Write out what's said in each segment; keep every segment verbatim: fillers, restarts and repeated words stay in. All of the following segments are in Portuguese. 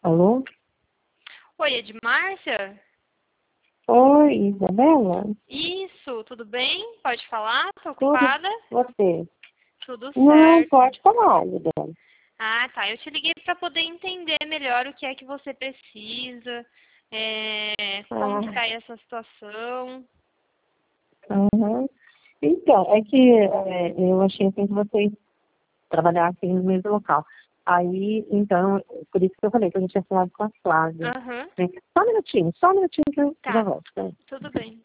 Alô? Oi, Edmárcia? Oi, Isabela? Isso, tudo bem? Pode falar? Tô Tudo, ocupada? você? Tudo Não, certo. pode falar, Isabela. Ah, tá. Eu te liguei para poder entender melhor o que é que você precisa, é, como que Ah, tá aí essa situação. aham. Então, é que é, eu achei assim que vocês trabalhassem no mesmo local. Aí, então, por isso que eu falei que a gente tinha falado com a Flávia. Aham, Né? Só um minutinho, só um minutinho que eu já tá. volto. Né? Tudo bem.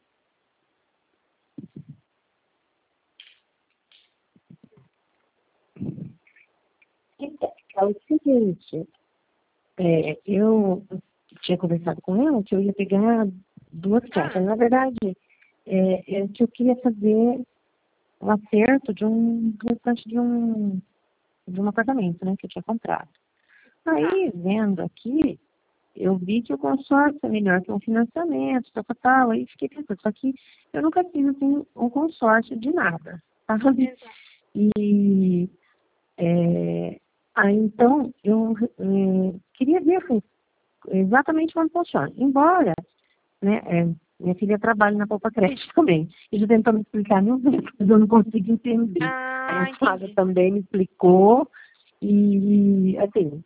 Então, é o seguinte, é, eu tinha conversado com ela que eu ia pegar duas cartas. Ah, Na verdade, é, é que eu queria fazer um acerto de um do restante de um de um apartamento, né, que eu tinha comprado. tá. Aí, vendo aqui, eu vi que o consórcio é melhor que um financiamento, tal, tal, tal. Aí fiquei pensando, só que eu nunca fiz assim, um consórcio de nada, sabe? Exato. E é, aí então eu é, queria ver assim, exatamente como funciona. Embora, né, é, minha filha trabalha na Poupa Crédito também. E já tentou me explicar mil vezes, mas eu não consigo entender. Aí a Ah, Flávia entendi. também me explicou e, assim,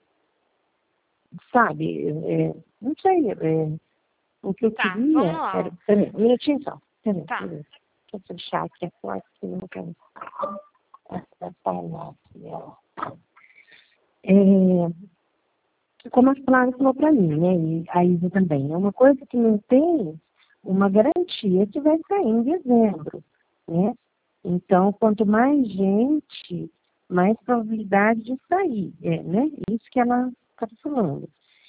sabe, é, não sei, é, o que eu Tá, vamos queria era... lá. Peraí, um minutinho só. Peraí, Tá. peraí. Deixa eu fechar aqui a porta, que eu não quero... atrapalhar aqui, ó. É, como a Flávia falou para mim, né, e a Isa também, é uma coisa que não tem uma garantia que vai sair em dezembro, né? Então, quanto mais gente, mais probabilidade de sair, é, né? Isso que ela está falando.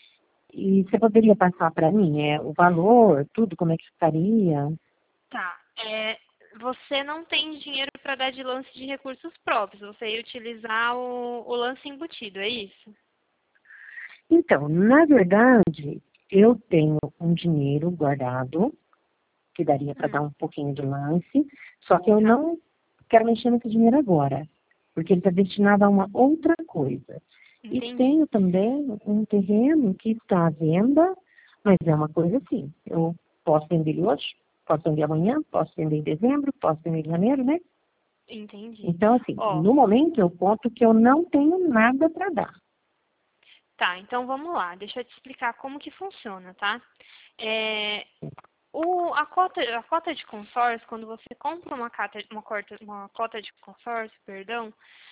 E você poderia passar para mim, é, o valor, tudo, como é que ficaria? Tá. É, você não tem dinheiro para dar de lance de recursos próprios. Você ia utilizar o, o lance embutido, é isso? Então, na verdade, eu tenho um dinheiro guardado, que daria para dar Hum, um pouquinho de lance, só que eu tá. não quero mexer nesse dinheiro agora, porque ele está destinado a uma outra coisa. E Entendi. tenho também um terreno que está à venda, mas é uma coisa assim, eu posso vender ele hoje, posso vender amanhã, posso vender em dezembro, posso vender em janeiro, né? Entendi. Então, assim, Ó, no momento eu conto que eu não tenho nada para dar. tá, então vamos lá. Deixa eu te explicar como que funciona, tá? É, o, a, cota, a cota de consórcio, quando você compra uma, cata, uma, cota, uma cota de consórcio, perdão,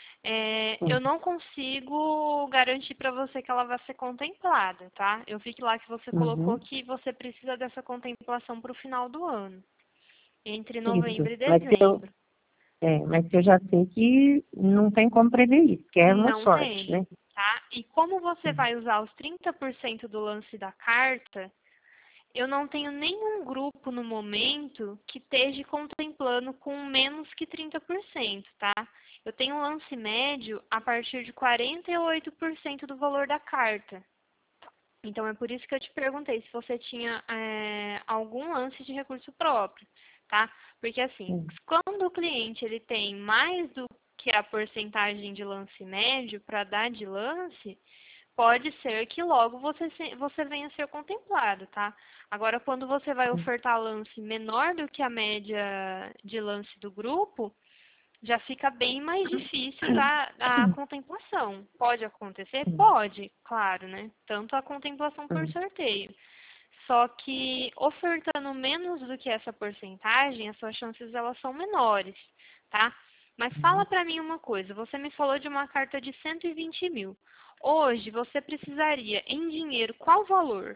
é, Hum, eu não consigo garantir para você que ela vai ser contemplada, tá? Eu vi que lá que você colocou Uhum, que você precisa dessa contemplação para o final do ano, entre isso. novembro e Mas eu, dezembro. é, mas eu já sei que não tem como prever isso, que é uma Não sorte, tem, né? tá? E como você Uhum. vai usar os trinta por cento do lance da carta, eu não tenho nenhum grupo no momento que esteja contemplando com menos que trinta por cento, tá? Eu tenho um lance médio a partir de quarenta e oito por cento do valor da carta. Então é por isso que eu te perguntei se você tinha é, algum lance de recurso próprio, tá? Porque assim, Hum, quando o cliente ele tem mais do que a porcentagem de lance médio para dar de lance, pode ser que logo você, se- você venha a ser contemplado, tá? Agora, quando você vai hum, ofertar lance menor do que a média de lance do grupo, já fica bem mais difícil da, da hum, contemplação. Pode acontecer? hum, Pode, claro, né? Tanto a contemplação por hum, sorteio. Só que ofertando menos do que essa porcentagem, as suas chances elas são menores, tá? Mas fala hum. pra mim uma coisa, você me falou de uma carta de cento e vinte mil. Hoje você precisaria em dinheiro qual valor?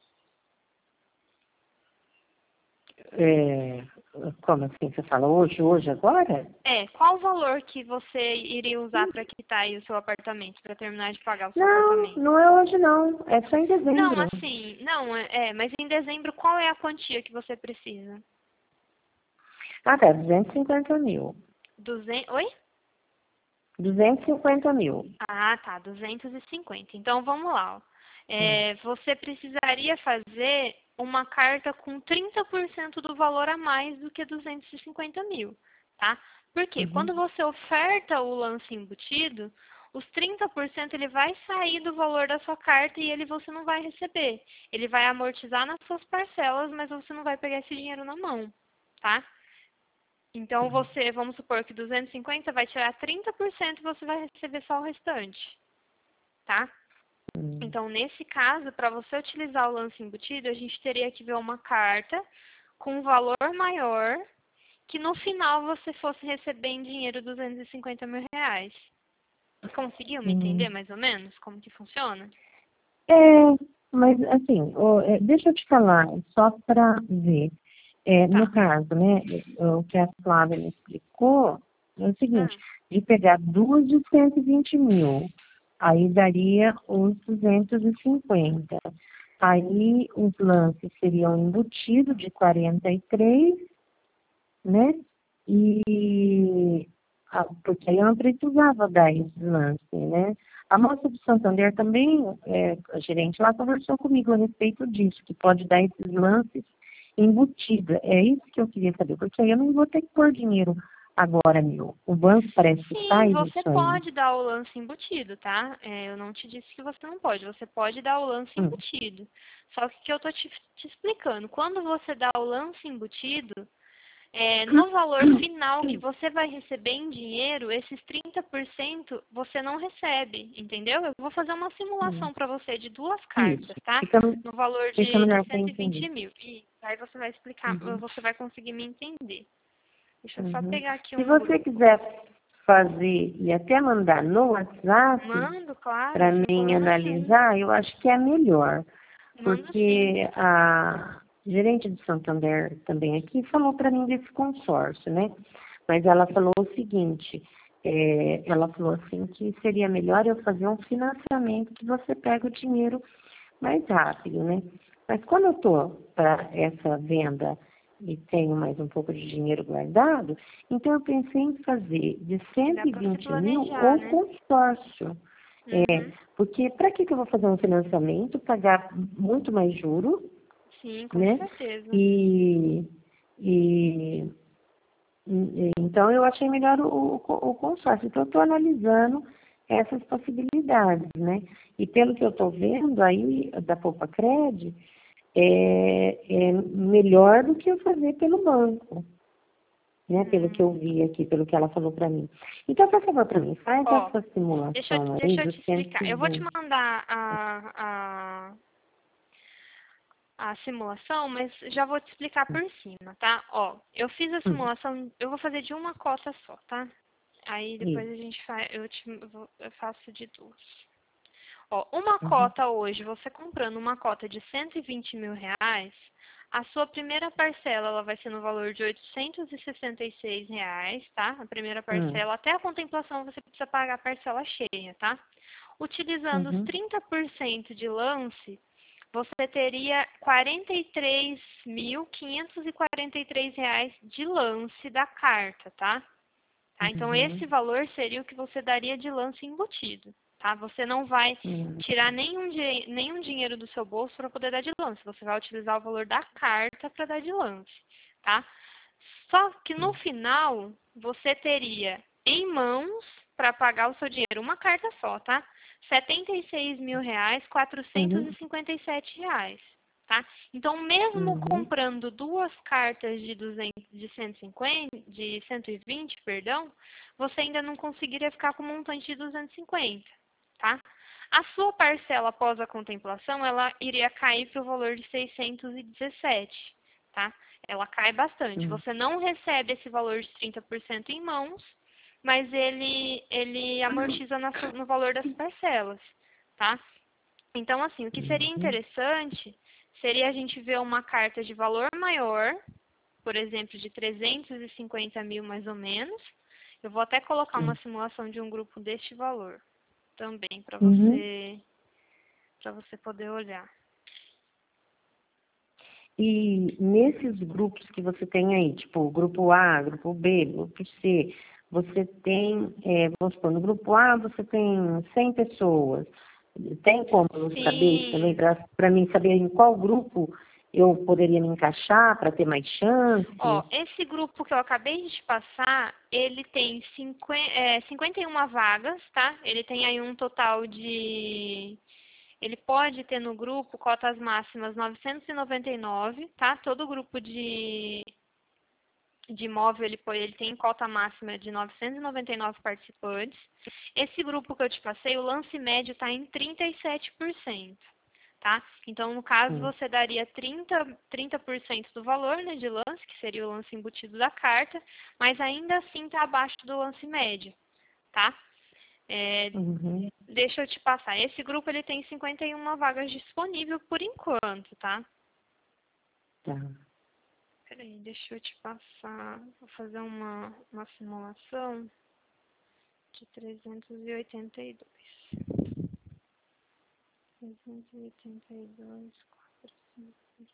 É, como assim você fala hoje, hoje, agora? É, qual valor que você iria usar para quitar aí o seu apartamento, para terminar de pagar o seu Não, apartamento? não é hoje não, é só em Não, dezembro. assim, não, é, é, mas em dezembro qual é a quantia que você precisa? Ah, tá, duzentos e cinquenta mil. Duzentos? Oi? duzentos e cinquenta mil. Ah, tá, duzentos e cinquenta. Então vamos lá. Ó. Hum, É, você precisaria fazer uma carta com trinta por cento do valor a mais do que duzentos e cinquenta mil, tá? Por quê? uhum, Quando você oferta o lance embutido, os trinta por cento ele vai sair do valor da sua carta e ele você não vai receber. Ele vai amortizar nas suas parcelas, mas você não vai pegar esse dinheiro na mão, tá? Então, você, vamos supor que duzentos e cinquenta vai tirar trinta por cento e você vai receber só o restante, tá? Então, nesse caso, para você utilizar o lance embutido, a gente teria que ver uma carta com um valor maior, que no final você fosse receber em dinheiro duzentos e cinquenta mil reais. Conseguiu me entender mais ou menos como que funciona? É, mas assim, ó, é, deixa eu te falar, só para ver. É, Tá. No caso, né, o que a Flávia me explicou é o seguinte, Ah. de pegar duas de cento e vinte mil, aí daria os duzentos e cinquenta. Aí os lances seriam embutidos de quarenta e três, né? E ah, porque aí eu não precisava dar esse lance, né? A moça do Santander também, é, a gerente lá conversou comigo a respeito disso, que pode dar esses lances embutidos. É isso que eu queria saber, porque aí eu não vou ter que pôr dinheiro agora, meu. O banco parece que Sim, faz você isso aí. pode dar o lance embutido, tá? É, eu não te disse que você não pode. Você pode dar o lance Hum, embutido. Só que que eu tô te, te explicando. Quando você dá o lance embutido, é, no valor final que você vai receber em dinheiro, esses trinta por cento você não recebe, entendeu? Eu vou fazer uma hum. simulação para você de duas Isso, cartas, tá? fica, No valor fica de, de melhor para cento e entender. vinte mil. E aí você vai explicar, Uhum, você vai conseguir me entender. Deixa eu só uhum. pegar aqui Se um você grupo. quiser fazer e até mandar no WhatsApp, Mando, claro, para sem mim problema nenhum. analisar, eu acho que é melhor, Mando sim. porque a gerente de Santander também aqui falou para mim desse consórcio, né? Mas ela falou o seguinte, é, ela falou assim que seria melhor eu fazer um financiamento que você pega o dinheiro mais rápido, né? Mas quando eu estou para essa venda e tenho mais um pouco de dinheiro guardado, então eu pensei em fazer de Dá cento e pra se vinte mil planejar, ou né? consórcio. É, Uhum. porque para que, que eu vou fazer um financiamento, pagar muito mais juro, Sim, com né? certeza. E, e, e- então eu achei melhor o, o, o consórcio. Então eu estou analisando essas possibilidades, né? E pelo que eu estou vendo aí da Poupa Cred, é, é melhor do que eu fazer pelo banco, né? Pelo que Hum. eu vi aqui, pelo que ela falou para mim. Então, por favor, para mim, faz Ó, essa deixa eu, simulação aí deixa eu dos te cento explicar. e Eu vou te vinte. mandar a, a, a simulação, mas já vou te explicar por cima, tá? Ó, eu fiz a Hum, simulação, eu vou fazer de uma cota só, tá? Aí depois isso. a gente faz, eu, te, eu vou- eu faço de duas. Ó, uma Uhum, cota hoje, você comprando uma cota de cento e vinte mil reais, a sua primeira parcela ela vai ser no valor de oitocentos e sessenta e seis reais, tá? A primeira hum, parcela, até a contemplação você precisa pagar a parcela cheia, tá? Utilizando os uhum, trinta por cento de lance, você teria quarenta e três mil quinhentos e quarenta e três reais de lance da carta, tá? Tá? Então, esse uhum, valor seria o que você daria de lance embutido. Tá? Você não vai hum, tirar nenhum, nenhum dinheiro do seu bolso para poder dar de lance. Você vai utilizar o valor da carta para dar de lance. Tá? Só que no final, você teria em mãos para pagar o seu dinheiro uma carta só, tá? setenta e seis mil reais, quatrocentos e uhum, cinquenta e sete reais. Tá? Então, mesmo uhum, comprando duas cartas de, duzentos, de, cento e cinquenta, de cento e vinte, perdão, você ainda não conseguiria ficar com um montante de duzentos e cinquenta. Tá? A sua parcela após a contemplação, ela iria cair para o valor de seiscentos e dezessete. Tá? Ela cai bastante. hum, Você não recebe esse valor de trinta por cento em mãos, mas ele, ele amortiza na su- no valor das parcelas. Tá? Então, assim, o que seria uhum, interessante seria a gente ver uma carta de valor maior, por exemplo, de trezentos e cinquenta mil mais ou menos. Eu vou até colocar uma hum, simulação de um grupo deste valor também para uhum. você para você poder olhar. E nesses grupos que você tem aí, tipo grupo A, grupo B, grupo C, você tem, é, vamos supor, no grupo A você tem cem pessoas. Tem como eu saber isso também, Sim, para mim saber em qual grupo eu poderia me encaixar para ter mais chance? Ó, esse grupo que eu acabei de te passar, ele tem cinquenta, é, cinquenta e uma vagas, tá? Ele tem aí um total de... Ele pode ter no grupo cotas máximas novecentos e noventa e nove, tá? Todo grupo de, de imóvel, ele, ele tem cota máxima de novecentos e noventa e nove participantes. Esse grupo que eu te passei, o lance médio está em trinta e sete por cento. Tá? Então, no caso, Hum. você daria trinta, trinta por cento do valor, né, de lance, que seria o lance embutido da carta, mas ainda assim está abaixo do lance médio, tá? É, Uhum. Deixa eu te passar. Esse grupo ele tem cinquenta e uma vagas disponíveis por enquanto, tá? Tá. Peraí, deixa eu te passar. Vou fazer uma, uma simulação de trezentos e oitenta e dois. trezentos e oitenta e dois, quatrocentos.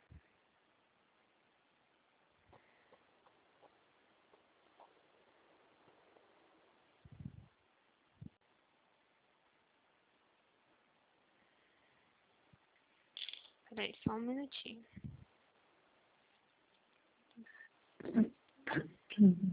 Peraí, só um minutinho. Uhum.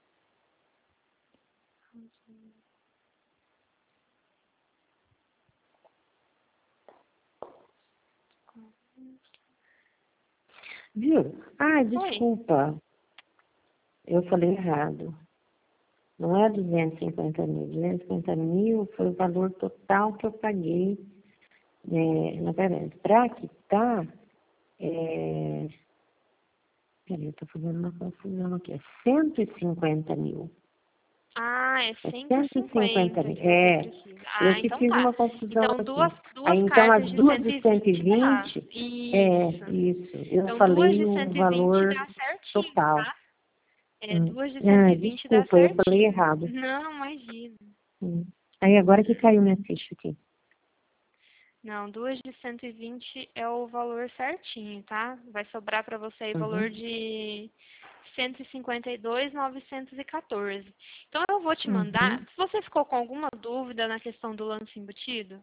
Viu? Ah, desculpa. Eu falei errado. Não é duzentos e cinquenta mil. duzentos e cinquenta mil foi o valor total que eu paguei. É, na verdade, para quitar, é, peraí, eu estou fazendo uma confusão aqui. É cento e cinquenta mil. Ah, é É cento e cento e cinquenta cinquenta mil. que você É, precisa. eu Ah, que então fiz tá. uma confusão Então, duas, aqui. Aí, duas então, cartas as de duas cento de e cento e vinte dá. vinte, Isso. é, isso. Eu Então, duas falei de o cento e vinte valor dá certinho, total. tá? É, Hum. duas de cento Ah, e vinte dá desculpa, eu falei certinho. errado. Não, imagina. Hum. Aí, agora que caiu minha ficha aqui. Não, duas de cento e vinte é o valor certinho, tá? Vai sobrar para você aí valor Uhum. de cento e cinquenta e dois mil novecentos e quatorze. Então, eu vou te mandar. Uhum. Se você ficou com alguma dúvida na questão do lance embutido,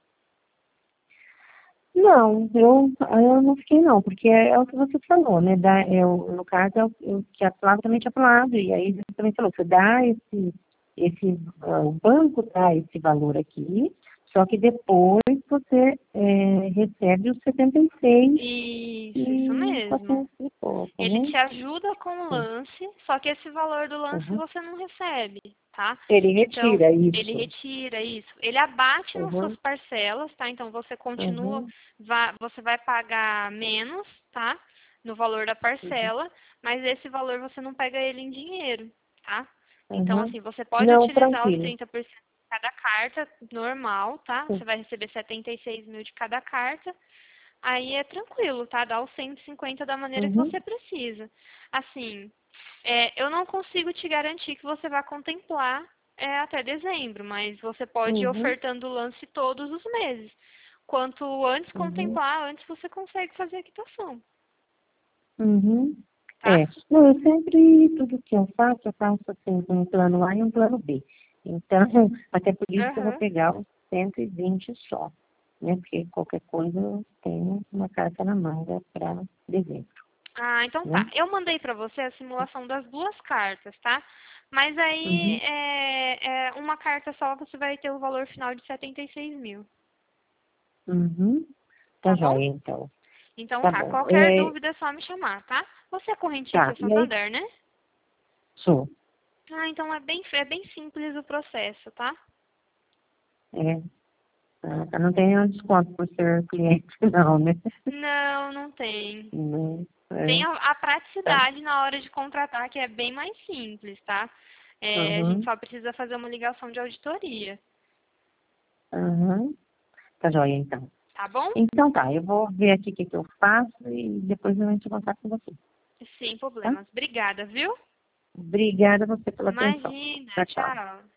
Não, eu, eu não fiquei não, porque é, é o que você falou, né? Dá, é, o- no caso, é o, o que a palavra também tinha falado, e aí você também falou, você dá esse, esse, ah, o banco dá esse valor aqui, só que depois você é, recebe os setenta e seis isso, isso e mesmo. quatrocentos e pouco, Ele né? te ajuda com o Sim. lance, só que esse valor do lance Uhum. você não recebe, tá? Ele Então, retira ele isso. retira isso. Ele abate nas suas Uhum. parcelas, tá? Então, você continua, Uhum. va- você vai pagar menos, tá? No valor da Uhum. parcela, mas esse valor você não pega ele em dinheiro, tá? Então, Uhum. assim, você pode Não, utilizar os tranquilo. trinta por cento de cada carta, normal, tá? Sim. Você vai receber setenta e seis mil de cada carta. Aí é tranquilo, tá? Dá os cento e cinquenta da maneira que Uhum. você precisa. Assim, é, eu não consigo te garantir que você vai contemplar é, até dezembro, mas você pode ir Uhum. ofertando o lance todos os meses. Quanto antes Uhum. contemplar, antes você consegue fazer a quitação, Uhum. tá? É, não, eu sempre, tudo que eu faço, eu faço assim, um plano A e um plano B. Então, até por isso que eu vou Aham. pegar os cento e vinte só, né? Porque qualquer coisa eu tenho uma carta na manga para dezembro, Ah, então né? tá. Eu mandei pra você a simulação das duas cartas, tá? Mas aí, Uhum. é, é, uma carta só você vai ter o valor final de setenta e seis mil, Uhum. Tá tá bom? joia, então. Então Tá tá, bom. qualquer É, dúvida é só me chamar, tá? Você é tá, correntícia e aí, Santander, né? sou. Ah, então é bem, é bem simples o processo, tá? É, tá, não tem nenhum desconto por ser cliente, não, né? Não, não tem. Não, é, Tem a, a tá. praticidade na hora de contratar, que é bem mais simples, tá? É, a gente Uhum. só precisa fazer uma ligação de auditoria, Uhum. Tá joia, então. tá bom? Então tá, eu vou ver aqui o que, que eu faço e depois eu entro em contato com você, Sem tá? problemas. Obrigada, viu? Obrigada a você pela atenção. Imagina, Tchau, tchau. tchau.